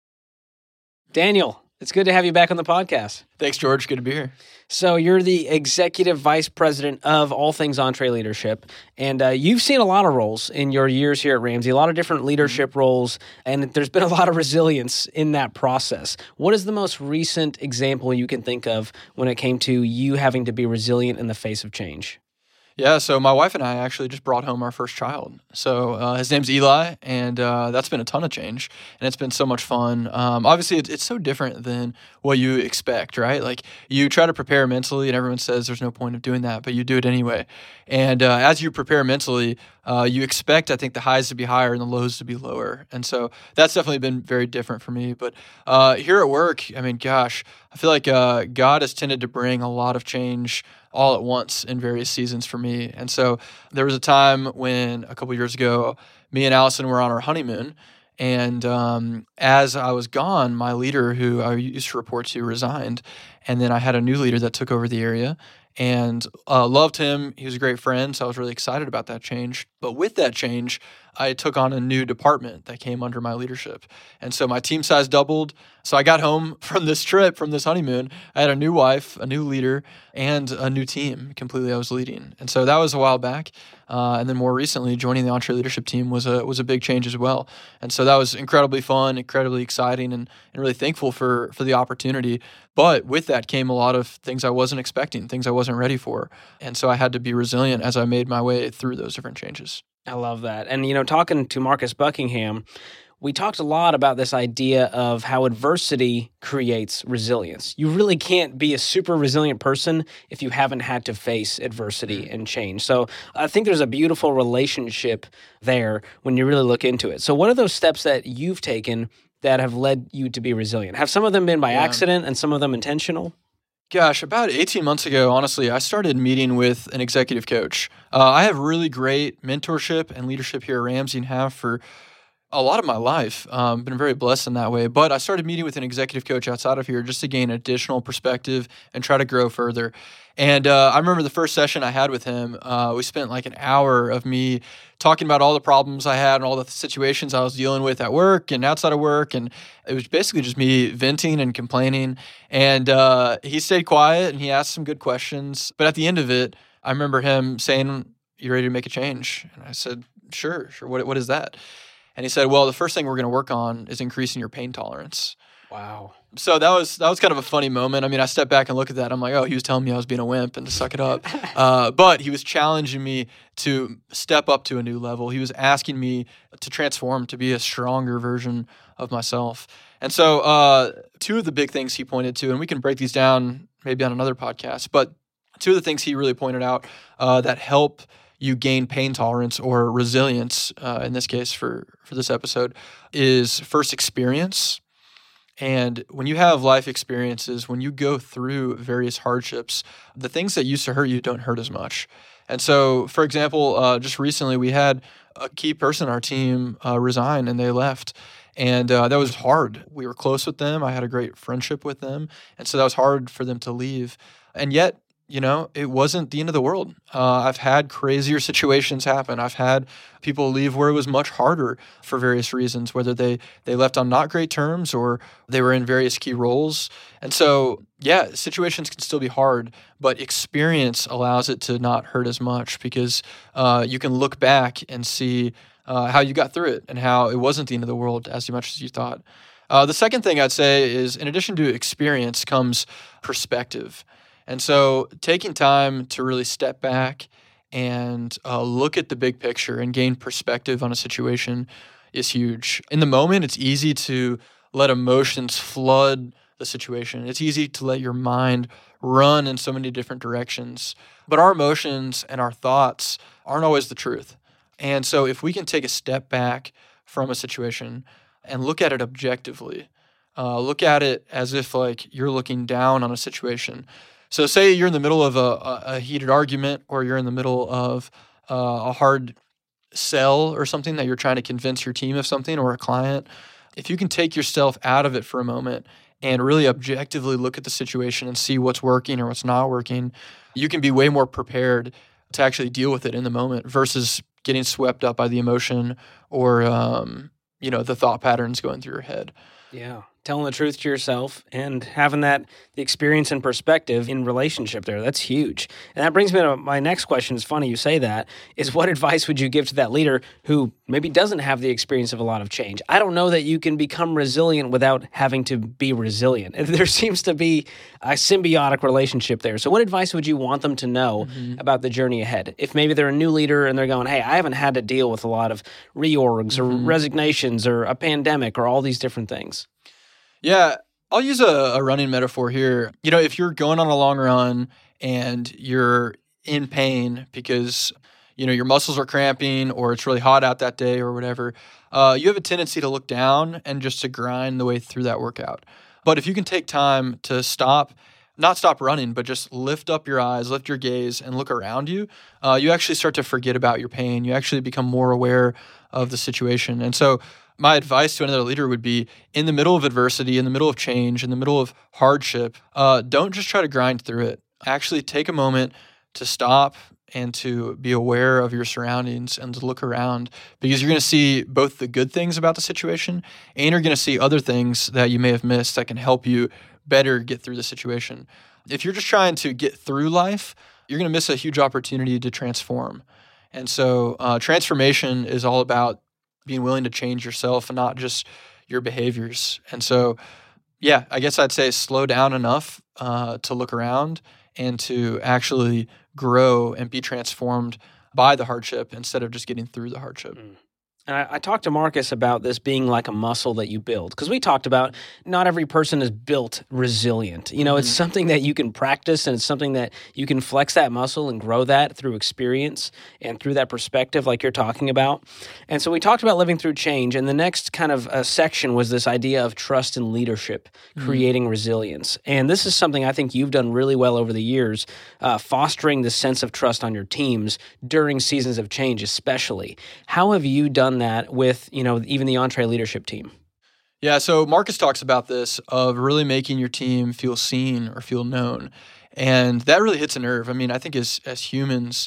Daniel, it's good to have you back on the podcast. Thanks, George. Good to be here. So you're the Executive Vice President of all things EntreLeadership, and you've seen a lot of roles in your years here at Ramsey, a lot of different leadership roles, and there's been a lot of resilience in that process. What is the most recent example you can think of when it came to you having to be resilient in the face of change? Yeah, so my wife and I actually just brought home our first child. So his name's Eli, and that's been a ton of change, and it's been so much fun. Obviously, it's so different than what you expect, right? Like, you try to prepare mentally, and everyone says there's no point of doing that, but you do it anyway. And as you prepare mentally, you expect, I think, the highs to be higher and the lows to be lower. And so that's definitely been very different for me. But here at work, I mean, gosh, I feel like God has tended to bring a lot of change all at once in various seasons for me. And so there was a time when a couple years ago, me and Allison were on our honeymoon. And as I was gone, my leader, who I used to report to, resigned. And then I had a new leader that took over the area and loved him. He was a great friend, so I was really excited about that change. But with that change, I took on a new department that came under my leadership. And so my team size doubled. So I got home from this trip, from this honeymoon. I had a new wife, a new leader, and a new team completely I was leading. And so that was a while back. And then more recently, joining the EntreLeadership team was a big change as well. And so that was incredibly fun, incredibly exciting, and really thankful for the opportunity. But with that came a lot of things I wasn't expecting, things I wasn't ready for. And so I had to be resilient as I made my way through those different changes. I love that. And, talking to Marcus Buckingham, we talked a lot about this idea of how adversity creates resilience. You really can't be a super resilient person if you haven't had to face adversity and change. So I think there's a beautiful relationship there when you really look into it. So what are those steps that you've taken that have led you to be resilient? Have some of them been by accident and some of them intentional? Gosh, about 18 months ago, honestly, I started meeting with an executive coach. I have really great mentorship and leadership here at Ramsey and have for a lot of my life. Been very blessed in that way. But I started meeting with an executive coach outside of here just to gain additional perspective and try to grow further. And I remember the first session I had with him, we spent like an hour of me talking about all the problems I had and all the situations I was dealing with at work and outside of work. And it was basically just me venting and complaining. And he stayed quiet and he asked some good questions. But at the end of it, I remember him saying, "You ready to make a change?" And I said, Sure. What is that? And he said, "Well, the first thing we're going to work on is increasing your pain tolerance." Wow. So that was kind of a funny moment. I mean, I stepped back and looked at that. I'm like, oh, he was telling me I was being a wimp and to suck it up. But he was challenging me to step up to a new level. He was asking me to transform, to be a stronger version of myself. And so two of the big things he pointed to, and we can break these down maybe on another podcast, but two of the things he really pointed out that help you gain pain tolerance or resilience, in this case for this episode, is first experience. And when you have life experiences, when you go through various hardships, the things that used to hurt you don't hurt as much. And so, for example, just recently we had a key person on our team resign and they left. And that was hard. We were close with them. I had a great friendship with them. And so that was hard for them to leave. And yet, it wasn't the end of the world. I've had crazier situations happen. I've had people leave where it was much harder for various reasons, whether they left on not great terms or they were in various key roles. And so, yeah, situations can still be hard, but experience allows it to not hurt as much because you can look back and see how you got through it and how it wasn't the end of the world as much as you thought. The second thing I'd say is, in addition to experience comes perspective. And so taking time to really step back and look at the big picture and gain perspective on a situation is huge. In the moment, it's easy to let emotions flood the situation. It's easy to let your mind run in so many different directions. But our emotions and our thoughts aren't always the truth. And so if we can take a step back from a situation and look at it objectively, look at it as if like you're looking down on a situation. So say you're in the middle of a heated argument, or you're in the middle of a hard sell or something that you're trying to convince your team of something or a client. If you can take yourself out of it for a moment and really objectively look at the situation and see what's working or what's not working, you can be way more prepared to actually deal with it in the moment versus getting swept up by the emotion or the thought patterns going through your head. Yeah. Telling the truth to yourself and having the experience and perspective in relationship there. That's huge. And that brings me to my next question. It's funny you say that, is what advice would you give to that leader who maybe doesn't have the experience of a lot of change? I don't know that you can become resilient without having to be resilient. There seems to be a symbiotic relationship there. So what advice would you want them to know about the journey ahead? If maybe they're a new leader and they're going, hey, I haven't had to deal with a lot of reorgs or resignations or a pandemic or all these different things. Yeah, I'll use a running metaphor here. If you're going on a long run and you're in pain because, your muscles are cramping or it's really hot out that day or whatever, you have a tendency to look down and just to grind the way through that workout. But if you can take time to not stop running, but just lift up your eyes, lift your gaze, and look around you, you actually start to forget about your pain. You actually become more aware of the situation. And so my advice to another leader would be, in the middle of adversity, in the middle of change, in the middle of hardship, don't just try to grind through it. Actually take a moment to stop and to be aware of your surroundings and to look around, because you're going to see both the good things about the situation and you're going to see other things that you may have missed that can help you better get through the situation. If you're just trying to get through life, you're going to miss a huge opportunity to transform. And so transformation is all about being willing to change yourself and not just your behaviors. And so, yeah, I guess I'd say slow down enough to look around and to actually grow and be transformed by the hardship instead of just getting through the hardship. And I talked to Marcus about this being like a muscle that you build, because we talked about not every person is built resilient. It's something that you can practice, and it's something that you can flex that muscle and grow that through experience and through that perspective like you're talking about. And so we talked about living through change, and the next kind of section was this idea of trust and leadership, creating resilience. And this is something I think you've done really well over the years, fostering the sense of trust on your teams during seasons of change especially. How have you done that with, even the EntreLeadership team? Yeah, so Marcus talks about this of really making your team feel seen or feel known. And that really hits a nerve. I mean, I think as humans,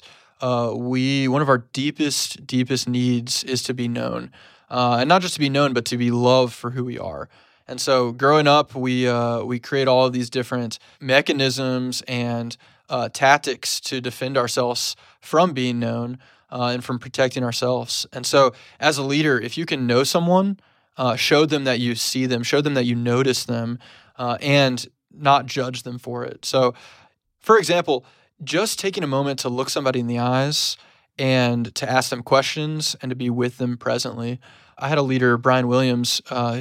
one of our deepest needs is to be known. And not just to be known, but to be loved for who we are. And so growing up, we create all of these different mechanisms and tactics to defend ourselves from being known and from protecting ourselves. And so as a leader, if you can know someone, show them that you see them, show them that you notice them, and not judge them for it. So, for example, just taking a moment to look somebody in the eyes and to ask them questions and to be with them presently. I had a leader, Brian Williams,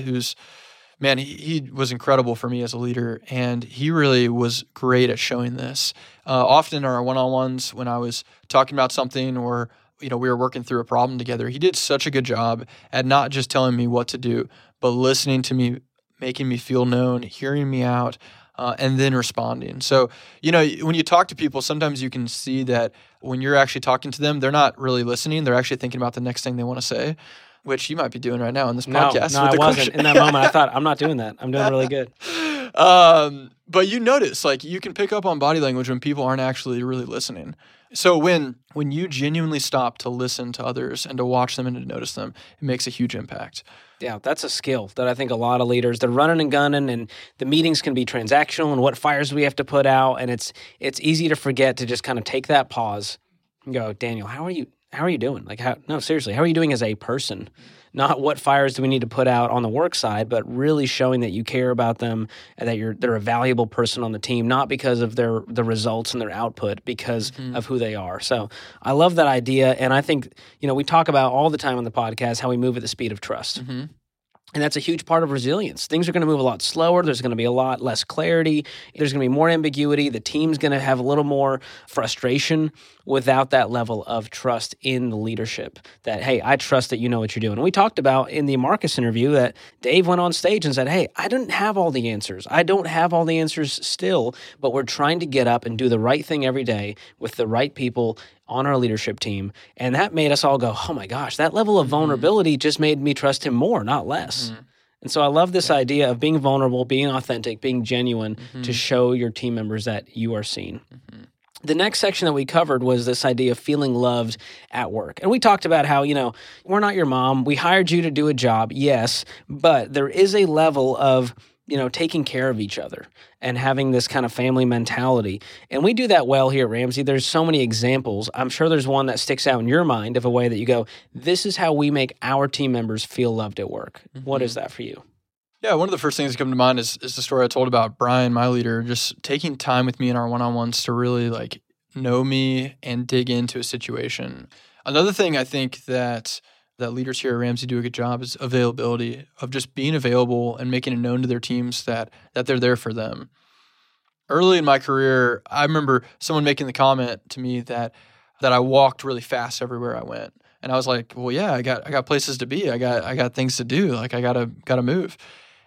he was incredible for me as a leader, and he really was great at showing this. Often in our one-on-ones, when I was talking about something or we were working through a problem together, he did such a good job at not just telling me what to do, but listening to me, making me feel known, hearing me out, and then responding. So, when you talk to people, sometimes you can see that when you're actually talking to them, they're not really listening. They're actually thinking about the next thing they want to say, which you might be doing right now in this podcast. No, I wasn't. In that moment, I thought, I'm not doing that. I'm doing really good. But you notice, like, you can pick up on body language when people aren't actually really listening. So when you genuinely stop to listen to others and to watch them and to notice them, it makes a huge impact. Yeah, that's a skill that I think a lot of leaders, they're running and gunning, and the meetings can be transactional and what fires we have to put out, and it's easy to forget to just kind of take that pause and go, Daniel, how are you doing? Like, no, seriously, how are you doing as a person? Not what fires do we need to put out on the work side, but really showing that you care about them and that they're a valuable person on the team, not because of the results and their output, because of who they are. So I love that idea, and I think we talk about all the time on the podcast how we move at the speed of trust. And that's a huge part of resilience. Things are going to move a lot slower. There's going to be a lot less clarity. There's going to be more ambiguity. The team's going to have a little more frustration without that level of trust in the leadership that, hey, I trust that you know what you're doing. And we talked about in the Marcus interview that Dave went on stage and said, hey, I didn't have all the answers. I don't have all the answers still, but we're trying to get up and do the right thing every day with the right people on our leadership team. And that made us all go, oh my gosh, that level of vulnerability just made me trust him more, not less. And so I love this idea of being vulnerable, being authentic, being genuine to show your team members that you are seen. The next section that we covered was this idea of feeling loved at work. And we talked about how, we're not your mom. We hired you to do a job, yes, but there is a level of taking care of each other and having this kind of family mentality. And we do that well here at Ramsey. There's so many examples. I'm sure there's one that sticks out in your mind of a way that you go, this is how we make our team members feel loved at work. What is that for you? Yeah, one of the first things that come to mind is the story I told about Brian, my leader, just taking time with me in our one-on-ones to really know me and dig into a situation. Another thing I think that leaders here at Ramsey do a good job is availability, of just being available and making it known to their teams that they're there for them. Early in my career, I remember someone making the comment to me that I walked really fast everywhere I went. And I was like, well, yeah, I got places to be. I got things to do. I gotta move.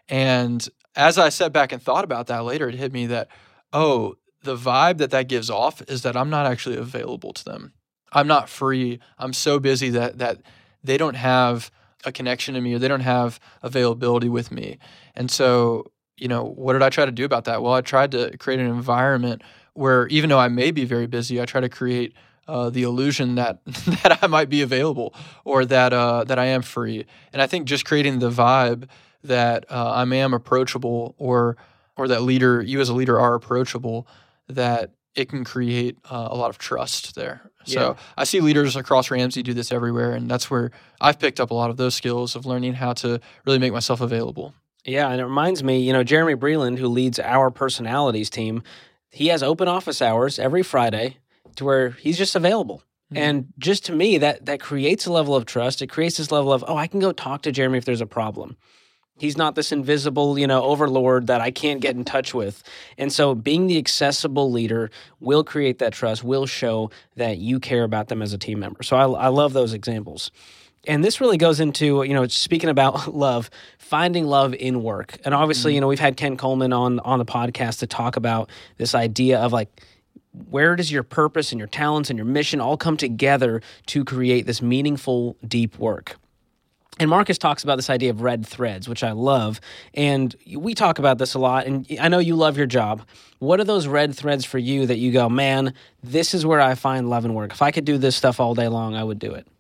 And as I sat back and thought about that later, it hit me that, the vibe that gives off is that I'm not actually available to them. I'm not free. I'm so busy that they don't have a connection to me, or they don't have availability with me. And so, what did I try to do about that? Well, I tried to create an environment where, even though I may be very busy, I try to create the illusion that I might be available, or that I am free. And I think just creating the vibe that I am approachable, or that you as a leader are approachable, that it can create a lot of trust there. So I see leaders across Ramsey do this everywhere, and that's where I've picked up a lot of those skills of learning how to really make myself available. Yeah, and it reminds me, Jeremy Breland, who leads our personalities team, he has open office hours every Friday to where he's just available. And just to me, that creates a level of trust. It creates this level of, I can go talk to Jeremy if there's a problem. He's not this invisible, overlord that I can't get in touch with. And so being the accessible leader will create that trust, will show that you care about them as a team member. So I love those examples. And this really goes into, speaking about love, finding love in work. And obviously, we've had Ken Coleman on the podcast to talk about this idea of where does your purpose and your talents and your mission all come together to create this meaningful, deep work? And Marcus talks about this idea of red threads, which I love. And we talk about this a lot. And I know you love your job. What are those red threads for you that you go, man, this is where I find love in work? If I could do this stuff all day long, I would do it.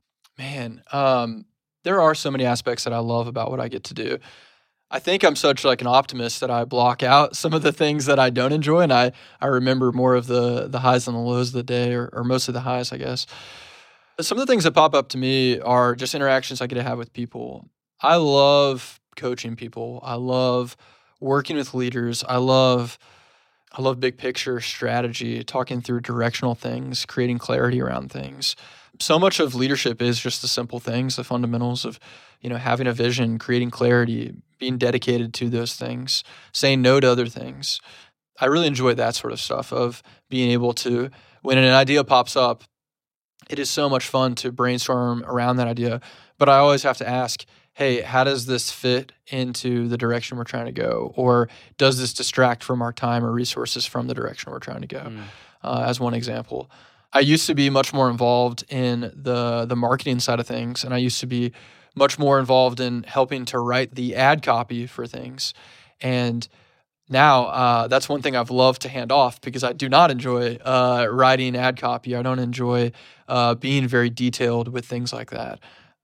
Man, there are so many aspects that I love about what I get to do. I think I'm such an optimist that I block out some of the things that I don't enjoy. And I remember more of the highs and the lows of the day, or most of the highs, I guess. Some of the things that pop up to me are just interactions I get to have with people. I love coaching people. I love working with leaders. I love big picture strategy, talking through directional things, creating clarity around things. So much of leadership is just the simple things, the fundamentals of, having a vision, creating clarity, being dedicated to those things, saying no to other things. I really enjoy that sort of stuff, of being able to, when an idea pops up, it is so much fun to brainstorm around that idea. But I always have to ask, hey, how does this fit into the direction we're trying to go? Or does this distract from our time or resources from the direction we're trying to go? As one example. I used to be much more involved in the marketing side of things, and I used to be much more involved in helping to write the ad copy for things. And now that's one thing I've loved to hand off because I do not enjoy writing ad copy. I don't enjoy being very detailed with things like that.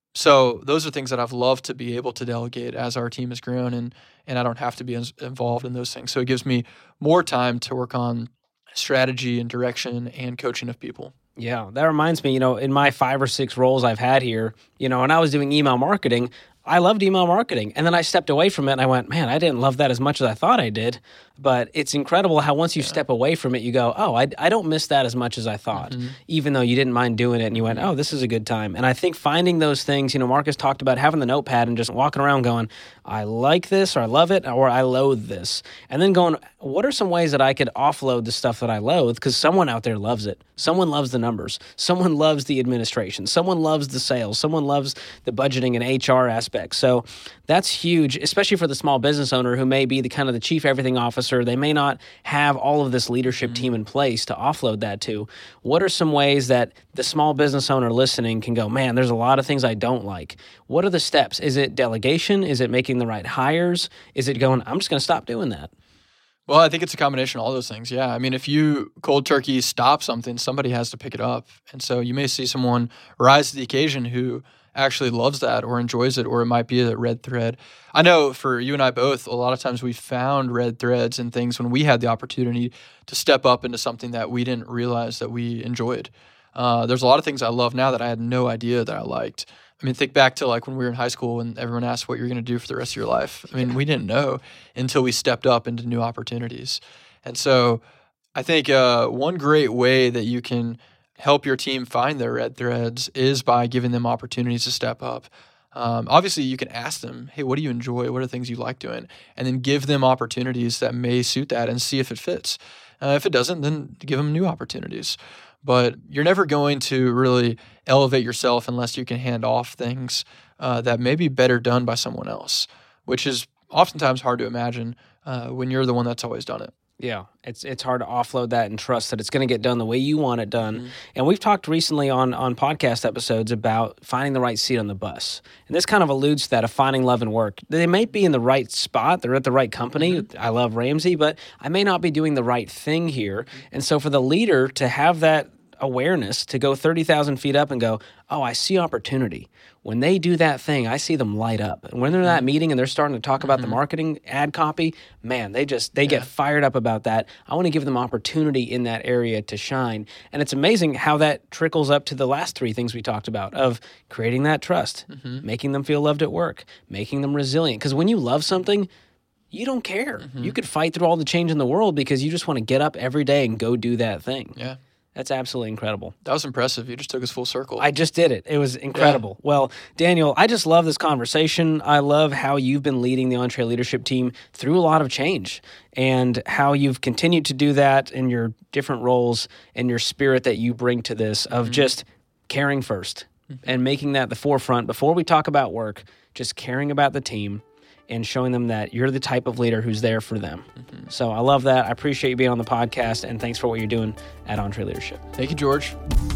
So those are things that I've loved to be able to delegate as our team has grown, and I don't have to be involved in those things. So it gives me more time to work on strategy and direction and coaching of people. Yeah, that reminds me, in my 5 or 6 roles I've had here, when I was doing email marketing, I loved email marketing. And then I stepped away from it and I went, man, I didn't love that as much as I thought I did. But it's incredible how once you step away from it, you go, oh, I don't miss that as much as I thought, even though you didn't mind doing it and you went, oh, this is a good time. And I think finding those things, Marcus talked about having the notepad and just walking around going, I like this or I love it or I loathe this. And then going, what are some ways that I could offload the stuff that I loathe? Because someone out there loves it. Someone loves the numbers. Someone loves the administration. Someone loves the sales. Someone loves the budgeting and HR aspects. So that's huge, especially for the small business owner who may be the kind of the chief everything officer. They may not have all of this leadership team in place to offload that to. What are some ways that the small business owner listening can go, man, there's a lot of things I don't like. What are the steps? Is it delegation? Is it making the right hires? Is it going, I'm just going to stop doing that? Well, I think it's a combination of all those things. Yeah. I mean, if you cold turkey stop something, somebody has to pick it up. And so you may see someone rise to the occasion who actually loves that or enjoys it, or it might be a red thread. I know for you and I both, a lot of times we found red threads and things when we had the opportunity to step up into something that we didn't realize that we enjoyed. There's a lot of things I love now that I had no idea that I liked. I mean, think back to like when we were in high school and everyone asked what you're going to do for the rest of your life. I mean, we didn't know until we stepped up into new opportunities. And so I think one great way that you can help your team find their red threads is by giving them opportunities to step up. Obviously, you can ask them, hey, what do you enjoy? What are things you like doing? And then give them opportunities that may suit that and see if it fits. If it doesn't, then give them new opportunities. But you're never going to really elevate yourself unless you can hand off things that may be better done by someone else, which is oftentimes hard to imagine when you're the one that's always done it. Yeah, it's hard to offload that and trust that it's going to get done the way you want it done. And we've talked recently on podcast episodes about finding the right seat on the bus. And this kind of alludes to that of finding love and work. They may be in the right spot. They're at the right company. I love Ramsey, but I may not be doing the right thing here. And so for the leader to have that awareness to go 30,000 feet up and go, oh, I see opportunity. When they do that thing, I see them light up. And when they're in that meeting and they're starting to talk about the marketing ad copy, man, they get fired up about that. I want to give them opportunity in that area to shine. And it's amazing how that trickles up to the last 3 things we talked about of creating that trust, making them feel loved at work, making them resilient. Because when you love something, you don't care. You could fight through all the change in the world because you just want to get up every day and go do that thing. Yeah. That's absolutely incredible. That was impressive. You just took us full circle. I just did it. It was incredible. Yeah. Well, Daniel, I just love this conversation. I love how you've been leading the Entre Leadership team through a lot of change and how you've continued to do that in your different roles and your spirit that you bring to this of just caring first and making that the forefront before we talk about work, just caring about the team and showing them that you're the type of leader who's there for them. So I love that. I appreciate you being on the podcast, and thanks for what you're doing at Entre Leadership. Thank you, George.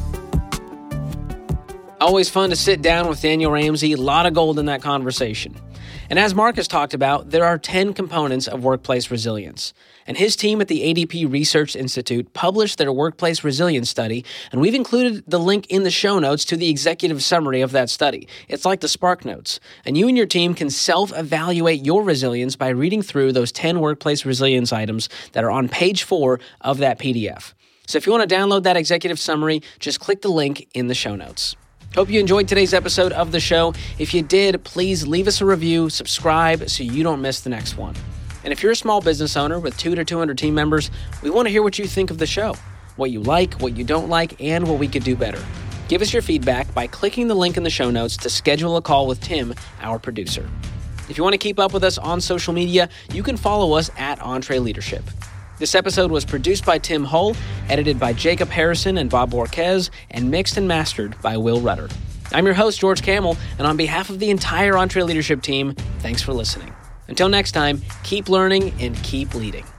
Always fun to sit down with Daniel Ramsey. A lot of gold in that conversation. And as Marcus talked about, there are 10 components of workplace resilience. And his team at the ADP Research Institute published their workplace resilience study, and we've included the link in the show notes to the executive summary of that study. It's like the Spark Notes. And you and your team can self-evaluate your resilience by reading through those 10 workplace resilience items that are on page 4 of that PDF. So if you want to download that executive summary, just click the link in the show notes. Hope you enjoyed today's episode of the show. If you did, please leave us a review, subscribe so you don't miss the next one. And if you're a small business owner with 2 to 200 team members, we want to hear what you think of the show, what you like, what you don't like, and what we could do better. Give us your feedback by clicking the link in the show notes to schedule a call with Tim, our producer. If you want to keep up with us on social media, you can follow us at Entre Leadership. This episode was produced by Tim Hull, edited by Jacob Harrison and Bob Borquez, and mixed and mastered by Will Rudder. I'm your host, George Kamel, and on behalf of the entire Entre Leadership team, thanks for listening. Until next time, keep learning and keep leading.